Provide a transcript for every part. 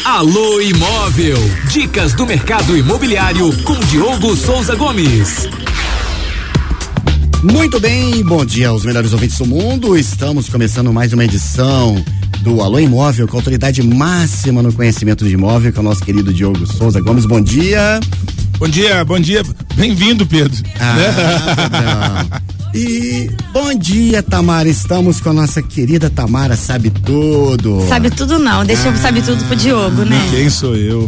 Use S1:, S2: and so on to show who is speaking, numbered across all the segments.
S1: Alô Imóvel, dicas do mercado imobiliário com Diogo Souza Gomes.
S2: Muito bem, bom dia aos melhores ouvintes do mundo. Estamos começando mais uma edição do Alô Imóvel, com a autoridade máxima no conhecimento de imóvel, que é o nosso querido Diogo Souza Gomes. Bom dia.
S3: Bom dia. Bem-vindo, Pedro.
S2: E bom dia, Tamara. Estamos com a nossa querida Tamara Sabe Tudo.
S4: Sabe tudo não, deixa eu saber tudo pro Diogo, né?
S3: Quem sou eu?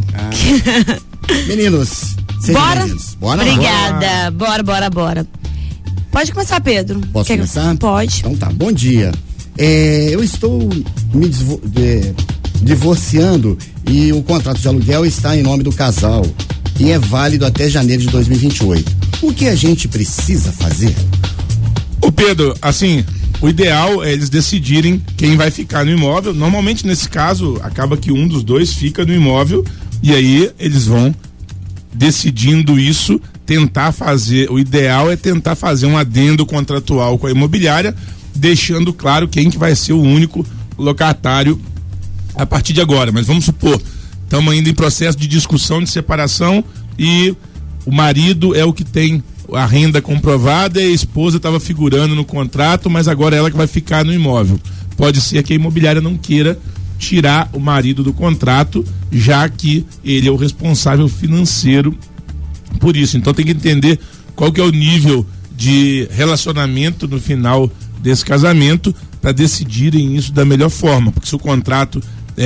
S2: Meninos, sejam bem-vindos. Bora.
S4: Obrigada. Bora. Pode começar, Pedro.
S2: Posso começar?
S4: Pode.
S2: Então tá, bom dia. Eu estou me divorciando e o contrato de aluguel está em nome do casal e é válido até janeiro de 2028. O que a gente precisa fazer?
S3: Ô Pedro, assim, o ideal é eles decidirem quem vai ficar no imóvel. Normalmente nesse caso acaba que um dos dois fica no imóvel e aí eles vão decidindo isso, tentar fazer, o ideal é tentar fazer um adendo contratual com a imobiliária, deixando claro quem que vai ser o único locatário a partir de agora. Mas vamos supor, estamos ainda em processo de discussão de separação e o marido é o que tem a renda comprovada e a esposa estava figurando no contrato, mas agora ela que vai ficar no imóvel. Pode ser que a imobiliária não queira tirar o marido do contrato, já que ele é o responsável financeiro por isso. Então tem que entender qual que é o nível de relacionamento no final desse casamento para decidirem isso da melhor forma, porque se o contrato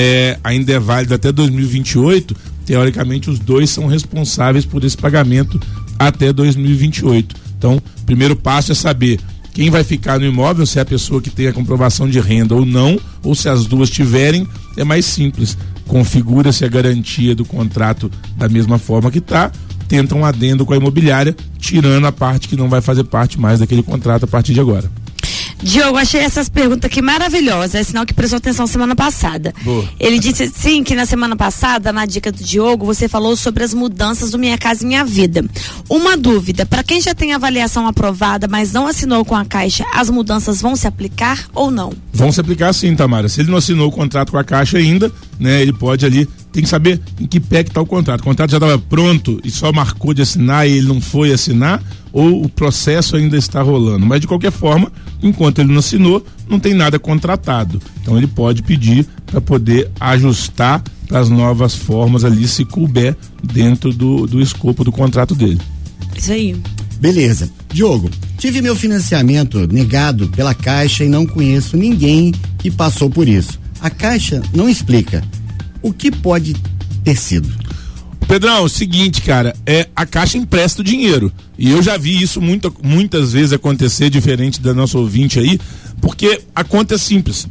S3: ainda é válido até 2028, teoricamente os dois são responsáveis por esse pagamento até 2028. Então, o primeiro passo é saber quem vai ficar no imóvel, se é a pessoa que tem a comprovação de renda ou não, ou se as duas tiverem, é mais simples. Configura-se a garantia do contrato da mesma forma que está, tenta um adendo com a imobiliária, tirando a parte que não vai fazer parte mais daquele contrato a partir de agora.
S4: Diogo, achei essas perguntas aqui maravilhosas, é sinal que prestou atenção semana passada.
S3: Boa.
S4: Ele disse sim que na semana passada, na dica do Diogo, você falou sobre as mudanças do Minha Casa Minha Vida. Uma dúvida, para quem já tem avaliação aprovada, mas não assinou com a Caixa, as mudanças vão se aplicar ou não?
S3: Vão se aplicar sim, Tamara. Se ele não assinou o contrato com a Caixa ainda, né, ele pode ali, tem que saber em que pé que está o contrato. O contrato já estava pronto e só marcou de assinar e ele não foi assinar, ou o processo ainda está rolando. Mas de qualquer forma, enquanto ele não assinou, não tem nada contratado. Então ele pode pedir para poder ajustar para as novas formas ali, se couber dentro do escopo do contrato dele.
S4: Isso aí.
S2: Beleza. Diogo, tive meu financiamento negado pela Caixa e não conheço ninguém que passou por isso. A Caixa não explica. O que pode ter sido?
S3: Pedrão, é o seguinte, cara, a Caixa empresta o dinheiro, e eu já vi isso muitas vezes acontecer, diferente da nossa ouvinte aí, porque a conta é simples,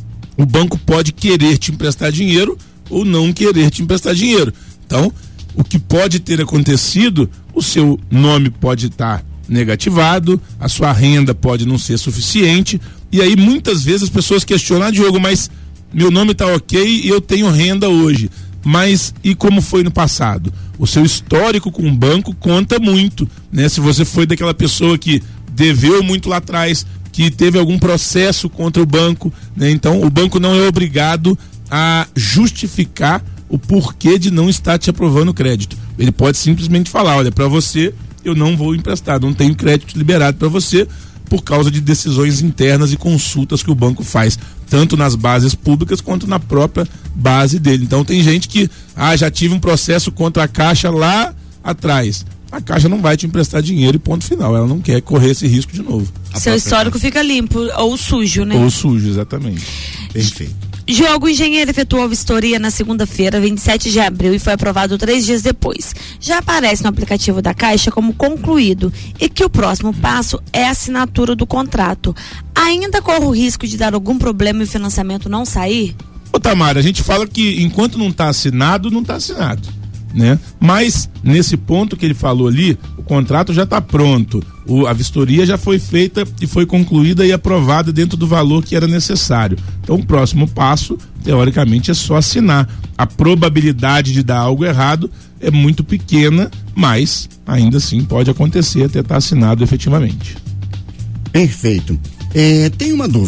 S3: o banco pode querer te emprestar dinheiro ou não querer te emprestar dinheiro. Então, o que pode ter acontecido, o seu nome pode estar negativado, a sua renda pode não ser suficiente, e aí muitas vezes as pessoas questionam, Diogo, mas meu nome está ok e eu tenho renda hoje. Mas e como foi no passado? O seu histórico com o banco conta muito, né? Se você foi daquela pessoa que deveu muito lá atrás, que teve algum processo contra o banco, né? Então o banco não é obrigado a justificar o porquê de não estar te aprovando o crédito. Ele pode simplesmente falar, olha, para você eu não vou emprestar, não tenho crédito liberado para você, por causa de decisões internas e consultas que o banco faz, tanto nas bases públicas quanto na própria base dele. Então tem gente que, já tive um processo contra a Caixa lá atrás. A Caixa não vai te emprestar dinheiro e ponto final, ela não quer correr esse risco de novo.
S4: Seu histórico fica limpo, ou sujo, né?
S3: Ou sujo, exatamente.
S2: Perfeito.
S4: Diogo, o engenheiro efetuou a vistoria na segunda-feira, 27 de abril, e foi aprovado 3 dias depois. Já aparece no aplicativo da Caixa como concluído e que o próximo passo é a assinatura do contrato. Ainda corre o risco de dar algum problema e o financiamento não sair?
S3: Ô Tamara, a gente fala que enquanto não está assinado, não está assinado, né? Mas nesse ponto que ele falou ali, o contrato já está pronto, a vistoria já foi feita e foi concluída e aprovada dentro do valor que era necessário. Então o próximo passo, teoricamente, é só assinar. A probabilidade de dar algo errado é muito pequena, mas ainda assim pode acontecer até estar assinado efetivamente.
S2: Perfeito. Tem uma dúvida.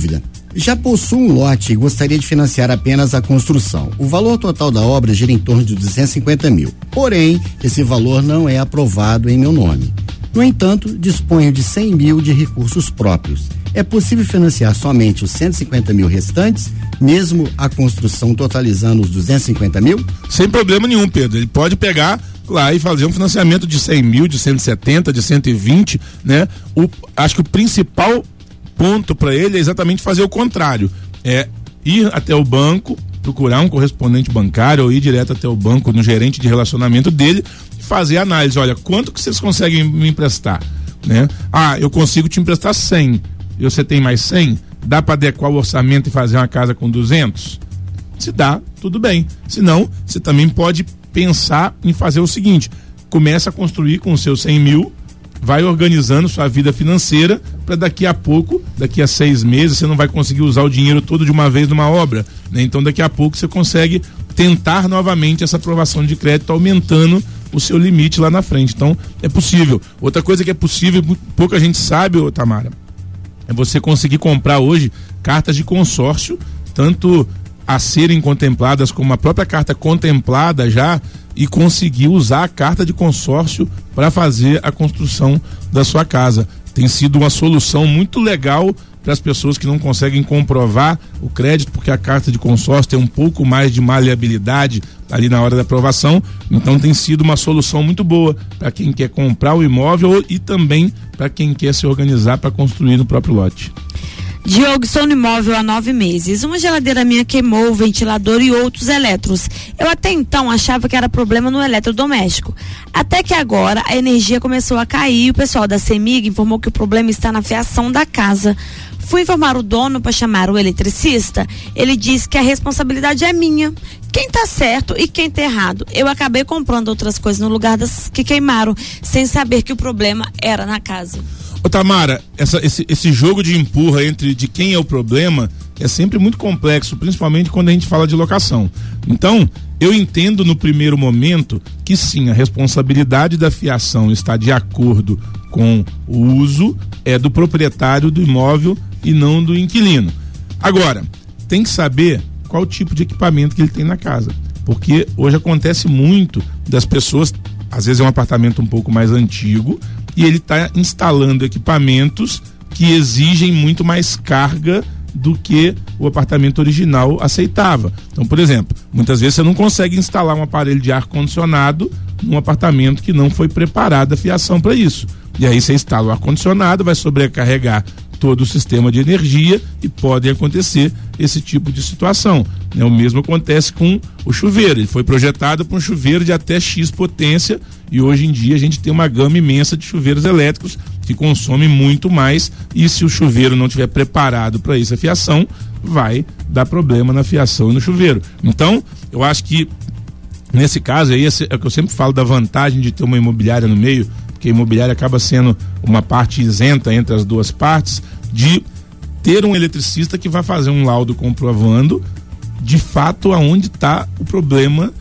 S2: Já possuo um lote e gostaria de financiar apenas a construção. O valor total da obra gira em torno de 250 mil. Porém, esse valor não é aprovado em meu nome. No entanto, disponho de 100 mil de recursos próprios. É possível financiar somente os 150 mil restantes, mesmo a construção totalizando os 250 mil?
S3: Sem problema nenhum, Pedro. Ele pode pegar lá e fazer um financiamento de 100 mil, de 170, de 120, né? Acho que o principal ponto para ele é exatamente fazer o contrário, é ir até o banco, procurar um correspondente bancário ou ir direto até o banco, no gerente de relacionamento dele, e fazer a análise. Olha, quanto que vocês conseguem me emprestar, né? Eu consigo te emprestar 100, e você tem mais 100? Dá para adequar o orçamento e fazer uma casa com 200? Se dá, tudo bem. Se não, você também pode pensar em fazer o seguinte: começa a construir com os seus 100 mil, vai organizando sua vida financeira para daqui a pouco, daqui a 6 meses, você não vai conseguir usar o dinheiro todo de uma vez numa obra, né? Então daqui a pouco você consegue tentar novamente essa aprovação de crédito, aumentando o seu limite lá na frente. Então é possível. Outra coisa que é possível, pouca gente sabe, Tamara, é você conseguir comprar hoje cartas de consórcio, tanto a serem contempladas como a própria carta contemplada já, e conseguir usar a carta de consórcio para fazer a construção da sua casa. Tem sido uma solução muito legal para as pessoas que não conseguem comprovar o crédito, porque a carta de consórcio tem um pouco mais de maleabilidade ali na hora da aprovação. Então tem sido uma solução muito boa para quem quer comprar o imóvel e também para quem quer se organizar para construir no próprio lote.
S4: Diogo, estou no imóvel há 9 meses. Uma geladeira minha queimou, o ventilador e outros elétrons. Eu até então achava que era problema no eletrodoméstico. Até que agora a energia começou a cair e o pessoal da CEMIG informou que o problema está na fiação da casa. Fui informar o dono para chamar o eletricista. Ele disse que a responsabilidade é minha. Quem está certo e quem está errado? Eu acabei comprando outras coisas no lugar das que queimaram, sem saber que o problema era na casa.
S3: Ô Tamara, esse jogo de empurra entre de quem é o problema é sempre muito complexo, principalmente quando a gente fala de locação. Então, eu entendo no primeiro momento que sim, a responsabilidade da fiação está de acordo com o uso do proprietário do imóvel e não do inquilino. Agora, tem que saber qual tipo de equipamento que ele tem na casa, porque hoje acontece muito das pessoas, às vezes é um apartamento um pouco mais antigo, e ele está instalando equipamentos que exigem muito mais carga do que o apartamento original aceitava. Então, por exemplo, muitas vezes você não consegue instalar um aparelho de ar-condicionado num apartamento que não foi preparado a fiação para isso. E aí você instala o ar-condicionado, vai sobrecarregar todo o sistema de energia e pode acontecer esse tipo de situação, né? O mesmo acontece com o chuveiro. Ele foi projetado para um chuveiro de até X potência e hoje em dia a gente tem uma gama imensa de chuveiros elétricos que consomem muito mais, e se o chuveiro não estiver preparado para essa fiação, vai dar problema na fiação e no chuveiro. Então, eu acho que nesse caso aí, é o que eu sempre falo da vantagem de ter uma imobiliária no meio, porque a imobiliária acaba sendo uma parte isenta entre as duas partes, de ter um eletricista que vai fazer um laudo comprovando de fato aonde está o problema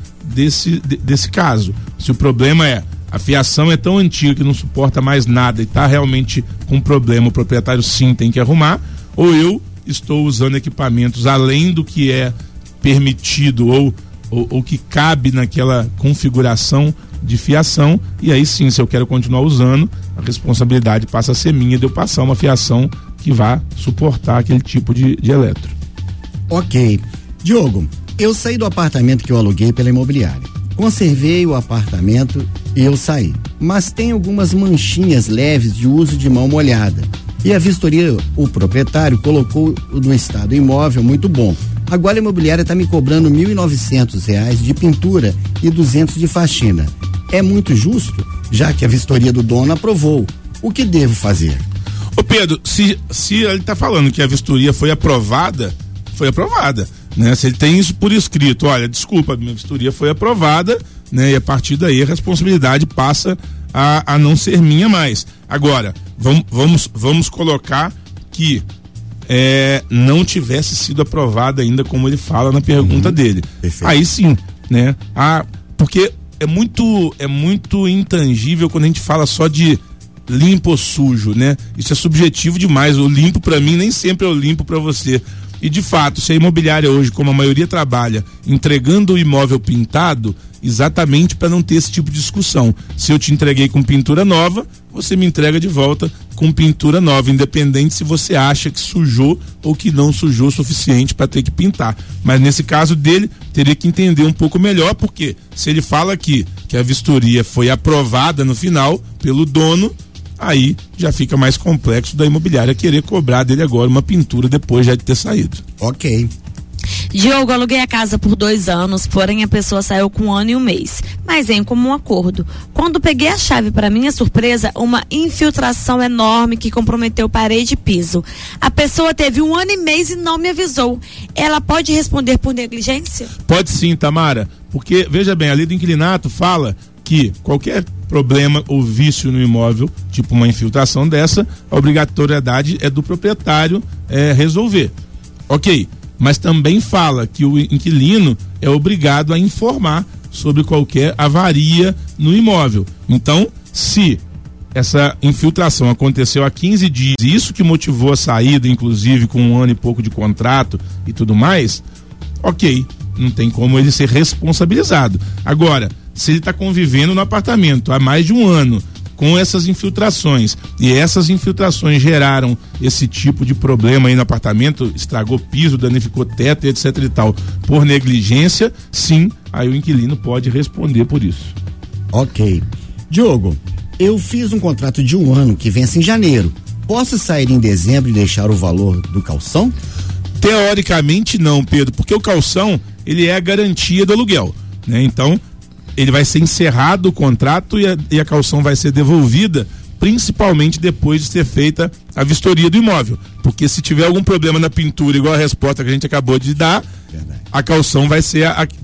S3: desse caso. Se o problema é a fiação é tão antiga que não suporta mais nada e está realmente com problema, o proprietário sim tem que arrumar, ou eu estou usando equipamentos além do que é permitido ou que cabe naquela configuração de fiação, e aí sim, se eu quero continuar usando, a responsabilidade passa a ser minha de eu passar uma fiação que vá suportar aquele tipo de eletro.
S2: Ok. Diogo, eu saí do apartamento que eu aluguei pela imobiliária. Conservei o apartamento e eu saí. Mas tem algumas manchinhas leves de uso de mão molhada. E a vistoria, o proprietário, colocou no estado imóvel muito bom. Agora a imobiliária está me cobrando R$ 1.900 de pintura e R$ 200 de faxina. É muito justo, já que a vistoria do dono aprovou. O que devo fazer?
S3: Ô Pedro, se ele está falando que a vistoria foi aprovada, né? Se ele tem isso por escrito, olha, desculpa, minha vistoria foi aprovada, né? E a partir daí a responsabilidade passa a não ser minha mais. Agora, vamos colocar que não tivesse sido aprovada ainda, como ele fala na pergunta dele. Perfeito. Aí sim, né? Porque é muito intangível quando a gente fala só de limpo ou sujo, né? Isso é subjetivo demais. O limpo para mim nem sempre é o limpo para você. E de fato, se a imobiliária hoje, como a maioria trabalha, entregando o imóvel pintado, exatamente para não ter esse tipo de discussão. Se eu te entreguei com pintura nova, você me entrega de volta com pintura nova, independente se você acha que sujou ou que não sujou o suficiente para ter que pintar. Mas nesse caso dele, teria que entender um pouco melhor, porque se ele fala aqui que a vistoria foi aprovada no final pelo dono, aí já fica mais complexo da imobiliária querer cobrar dele agora uma pintura depois já de ter saído.
S2: Ok.
S4: Diogo, aluguei a casa por 2 anos, porém a pessoa saiu com 1 ano e 1 mês, mas em comum acordo. Quando peguei a chave, para minha surpresa, uma infiltração enorme que comprometeu parede e piso. A pessoa teve 1 ano e mês e não me avisou. Ela pode responder por negligência?
S3: Pode sim, Tamara, porque veja bem, a lei do inquilinato fala que qualquer problema ou vício no imóvel, tipo uma infiltração dessa, a obrigatoriedade é do proprietário resolver. Ok, mas também fala que o inquilino é obrigado a informar sobre qualquer avaria no imóvel. Então, se essa infiltração aconteceu há 15 dias, isso que motivou a saída, inclusive com 1 ano e pouco de contrato e tudo mais, ok, não tem como ele ser responsabilizado. Agora, se ele está convivendo no apartamento há mais de 1 ano com essas infiltrações, e essas infiltrações geraram esse tipo de problema aí no apartamento, estragou piso, danificou teto, etc e tal, por negligência, sim, aí o inquilino pode responder por isso.
S2: Ok. Diogo, eu fiz um contrato de 1 ano que vence em janeiro. Posso sair em dezembro e deixar o valor do calção?
S3: Teoricamente não, Pedro, porque o calção, ele é a garantia do aluguel, né? Então, ele vai ser encerrado o contrato e a calção vai ser devolvida, principalmente depois de ser feita a vistoria do imóvel. Porque se tiver algum problema na pintura, igual a resposta que a gente acabou de dar, a calção vai ser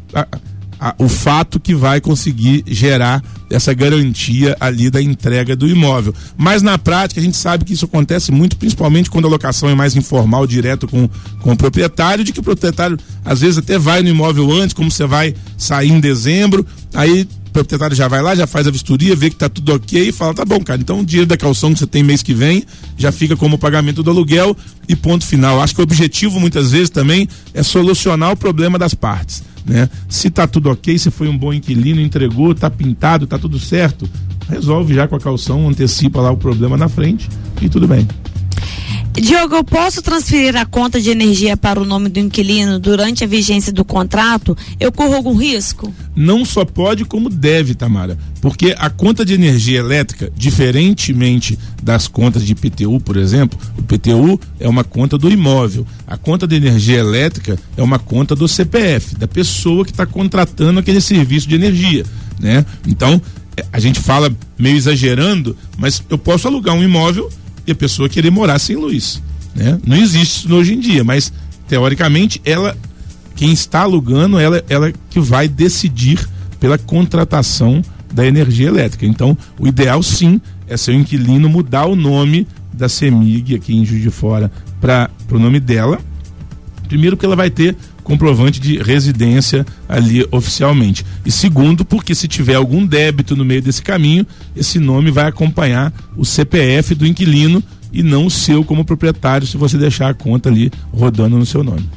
S3: o fato que vai conseguir gerar essa garantia ali da entrega do imóvel. Mas na prática a gente sabe que isso acontece muito, principalmente quando a locação é mais informal, direto com o proprietário, de que o proprietário às vezes até vai no imóvel antes, como você vai sair em dezembro, aí o proprietário já vai lá, já faz a vistoria, vê que tá tudo ok e fala, tá bom, cara, então o dinheiro da calção que você tem mês que vem já fica como pagamento do aluguel e ponto final. Acho que o objetivo muitas vezes também é solucionar o problema das partes, né? Se tá tudo ok, se foi um bom inquilino, entregou, tá pintado, tá tudo certo, resolve já com a calção, antecipa lá o problema na frente e tudo bem.
S4: Diogo, eu posso transferir a conta de energia para o nome do inquilino durante a vigência do contrato? Eu corro algum risco?
S3: Não só pode, como deve, Tamara, porque a conta de energia elétrica, diferentemente das contas de IPTU, por exemplo, o IPTU é uma conta do imóvel, a conta de energia elétrica é uma conta do CPF, da pessoa que está contratando aquele serviço de energia, né? Então, a gente fala meio exagerando, mas eu posso alugar um imóvel e a pessoa querer morar sem luz, né? Não existe isso hoje em dia, mas teoricamente quem está alugando, ela que vai decidir pela contratação da energia elétrica. Então, o ideal sim é seu inquilino mudar o nome da CEMIG aqui em Juiz de Fora para o nome dela. Primeiro, que ela vai ter comprovante de residência ali oficialmente. E segundo, porque se tiver algum débito no meio desse caminho, esse nome vai acompanhar o CPF do inquilino e não o seu como proprietário, se você deixar a conta ali rodando no seu nome.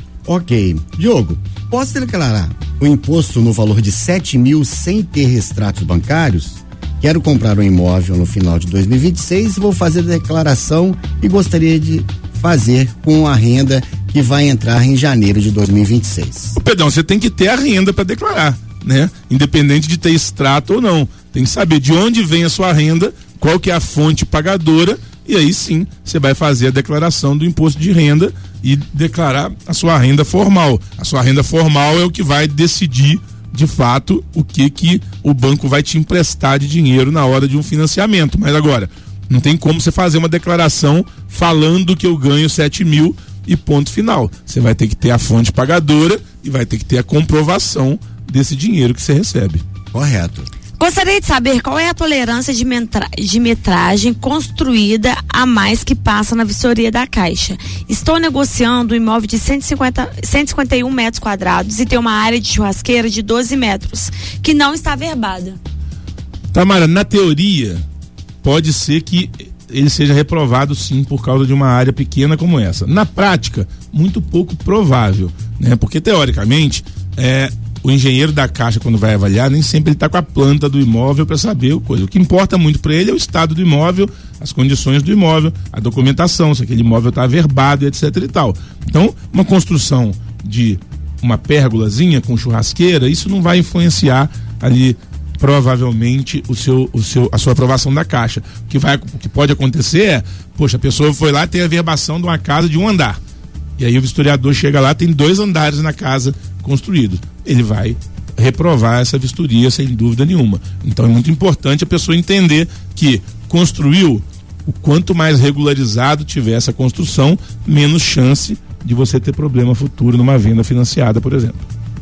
S2: Ok. Diogo, posso declarar o imposto no valor de 7 mil sem ter extratos bancários? Quero comprar um imóvel no final de 2026 e vou fazer a declaração e gostaria de fazer com a renda que vai entrar em janeiro de 2026.
S3: Pedrão, você tem que ter a renda para declarar, né? Independente de ter extrato ou não. Tem que saber de onde vem a sua renda, qual que é a fonte pagadora, e aí sim você vai fazer a declaração do imposto de renda e declarar a sua renda formal. A sua renda formal é o que vai decidir de fato o que o banco vai te emprestar de dinheiro na hora de um financiamento. Mas agora, não tem como você fazer uma declaração falando que eu ganho 7 mil e ponto final. Você vai ter que ter a fonte pagadora e vai ter que ter a comprovação desse dinheiro que você recebe.
S2: Correto.
S4: Gostaria de saber qual é a tolerância de metragem construída a mais que passa na vistoria da Caixa. Estou negociando um imóvel de 151 metros quadrados e tem uma área de churrasqueira de 12 metros, que não está averbada.
S3: Tamara, na teoria, pode ser que ele seja reprovado sim por causa de uma área pequena como essa. Na prática, muito pouco provável, né? Porque teoricamente, o engenheiro da Caixa, quando vai avaliar, nem sempre ele está com a planta do imóvel para saber coisa. O que importa muito para ele é o estado do imóvel, as condições do imóvel, a documentação, se aquele imóvel está averbado, etc e tal. Então, uma construção de uma pérgolazinha com churrasqueira, isso não vai influenciar ali provavelmente a sua aprovação da Caixa. O que pode acontecer é, poxa, a pessoa foi lá, tem a averbação de uma casa de um andar. E aí o vistoriador chega lá, tem 2 andares na casa construídos. Ele vai reprovar essa vistoria sem dúvida nenhuma. Então é muito importante a pessoa entender que construiu, o quanto mais regularizado tiver essa construção, menos chance de você ter problema futuro numa venda financiada, por exemplo.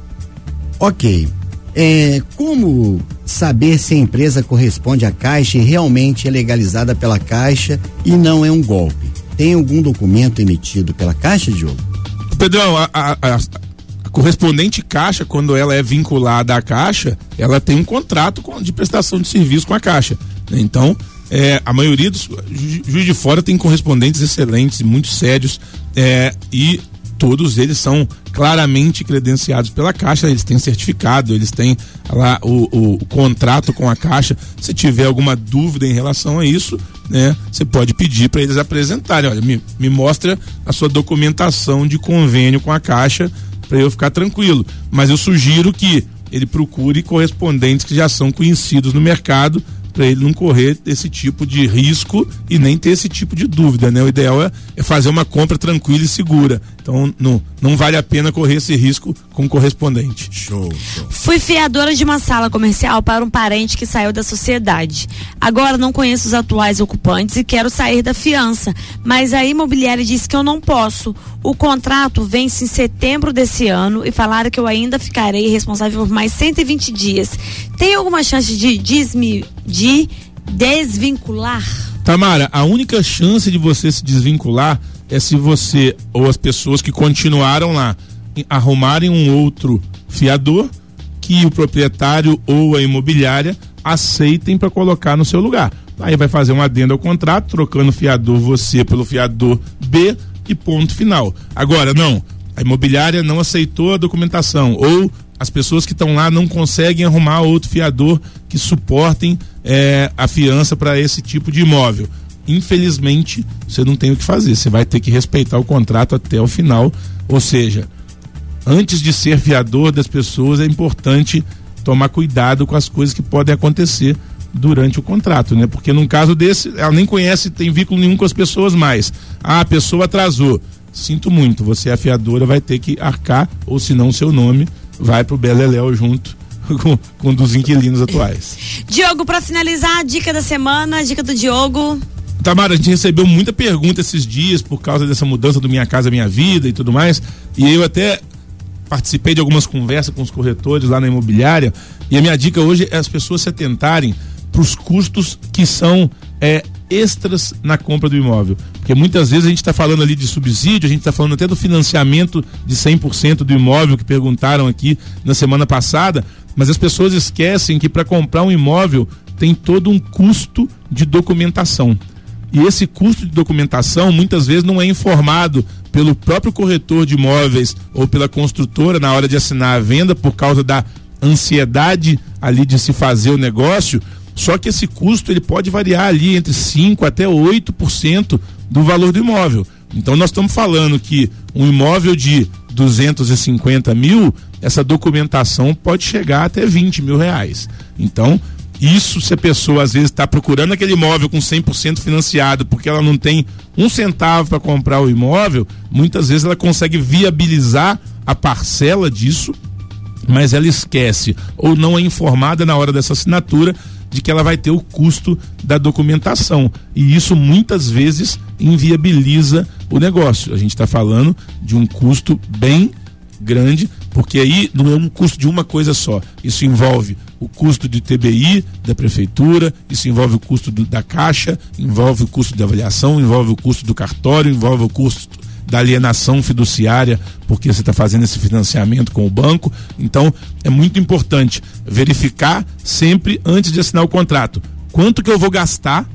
S2: Ok. Como saber se a empresa corresponde à Caixa e realmente é legalizada pela Caixa e não é um golpe? Tem algum documento emitido pela Caixa, Diogo?
S3: Pedrão, a correspondente Caixa, quando ela é vinculada à Caixa, ela tem um contrato de prestação de serviço com a Caixa. Então, a maioria dos Juiz de Fora tem correspondentes excelentes, muito sérios, e todos eles são claramente credenciados pela Caixa, eles têm certificado, eles têm lá o contrato com a Caixa. Se tiver alguma dúvida em relação a isso, né, você pode pedir para eles apresentarem, olha, me mostra a sua documentação de convênio com a Caixa para eu ficar tranquilo. Mas eu sugiro que ele procure correspondentes que já são conhecidos no mercado, para ele não correr esse tipo de risco e nem ter esse tipo de dúvida, né? O ideal é fazer uma compra tranquila e segura. Então não vale a pena correr esse risco com correspondente.
S2: Show.
S4: Fui fiadora de uma sala comercial para um parente que saiu da sociedade. Agora não conheço os atuais ocupantes e quero sair da fiança, mas a imobiliária disse que eu não posso. O contrato vence em setembro desse ano e falaram que eu ainda ficarei responsável por mais 120 dias. Tem alguma chance de desvincular?
S3: Tamara, a única chance de você se desvincular é se você ou as pessoas que continuaram lá arrumarem um outro fiador que o proprietário ou a imobiliária aceitem para colocar no seu lugar. Aí vai fazer um adendo ao contrato, trocando o fiador você pelo fiador B e ponto final. Agora, não, a imobiliária não aceitou a documentação ou as pessoas que estão lá não conseguem arrumar outro fiador que suportem a fiança para esse tipo de imóvel. Infelizmente, você não tem o que fazer, você vai ter que respeitar o contrato até o final, ou seja, antes de ser fiador das pessoas é importante tomar cuidado com as coisas que podem acontecer durante o contrato, né? Porque num caso desse, ela nem conhece, tem vínculo nenhum com as pessoas mais. A pessoa atrasou, sinto muito, você é a fiadora, vai ter que arcar, ou senão seu nome vai pro Beleléu junto com dos inquilinos atuais.
S4: Diogo, para finalizar, a dica da semana, a dica do Diogo.
S3: Tamara, a gente recebeu muita pergunta esses dias por causa dessa mudança do Minha Casa Minha Vida e tudo mais, e eu até participei de algumas conversas com os corretores lá na imobiliária, e a minha dica hoje é as pessoas se atentarem para os custos que são extras na compra do imóvel, porque muitas vezes a gente está falando ali de subsídio, a gente está falando até do financiamento de 100% do imóvel que perguntaram aqui na semana passada, mas as pessoas esquecem que para comprar um imóvel tem todo um custo de documentação, e esse custo de documentação muitas vezes não é informado pelo próprio corretor de imóveis ou pela construtora na hora de assinar a venda por causa da ansiedade ali de se fazer o negócio. Só que esse custo ele pode variar ali entre 5% até 8% do valor do imóvel. Então nós estamos falando que um imóvel de 250 mil, essa documentação pode chegar até 20 mil reais. Então, isso se a pessoa às vezes está procurando aquele imóvel com 100% financiado porque ela não tem um centavo para comprar o imóvel, muitas vezes ela consegue viabilizar a parcela disso, mas ela esquece ou não é informada na hora dessa assinatura de que ela vai ter o custo da documentação, e isso muitas vezes inviabiliza o negócio. A gente está falando de um custo bem grande, porque aí não é um custo de uma coisa só, isso envolve o custo de TBI da prefeitura, isso envolve o custo da Caixa, envolve o custo da avaliação, envolve o custo do cartório, envolve o custo da alienação fiduciária, porque você está fazendo esse financiamento com o banco. Então é muito importante verificar sempre antes de assinar o contrato quanto que eu vou gastar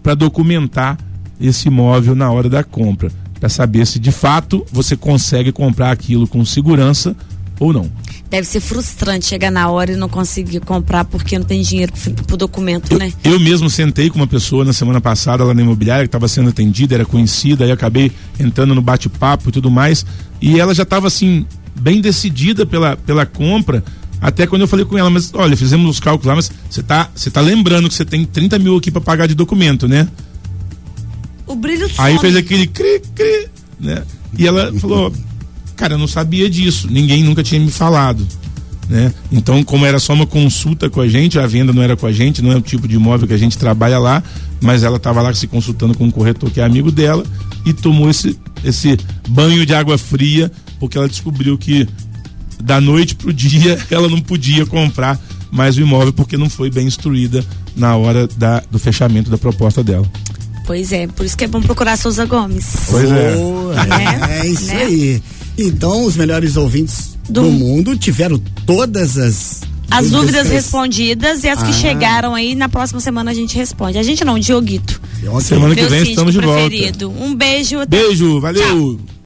S3: para documentar esse imóvel na hora da compra, para saber se de fato você consegue comprar aquilo com segurança ou não.
S4: Deve ser frustrante chegar na hora e não conseguir comprar porque não tem dinheiro pro documento, né?
S3: Eu mesmo sentei com uma pessoa na semana passada lá na imobiliária que estava sendo atendida, era conhecida, aí acabei entrando no bate-papo e tudo mais, e ela já estava assim, bem decidida pela compra, até quando eu falei com ela, mas olha, fizemos os cálculos lá, mas você tá lembrando que você tem 30 mil aqui para pagar de documento, né?
S4: O brilho some.
S3: Aí fez aquele cri, né? E ela falou, cara, eu não sabia disso, ninguém nunca tinha me falado, né? Então, como era só uma consulta com a gente, a venda não era com a gente, não é o tipo de imóvel que a gente trabalha lá, mas ela estava lá se consultando com um corretor que é amigo dela e tomou esse banho de água fria, porque ela descobriu que da noite pro dia ela não podia comprar mais o imóvel porque não foi bem instruída na hora do fechamento da proposta dela.
S4: Pois é, por isso que é bom procurar Souza Gomes.
S3: Pois
S2: é isso aí. Então, os melhores ouvintes do mundo tiveram todas as
S4: dúvidas respondidas e as que chegaram aí, na próxima semana a gente responde. A gente não, o Dioguito.
S3: Semana que vem estamos de volta.
S4: Um beijo.
S3: Beijo, valeu.
S4: Tchau.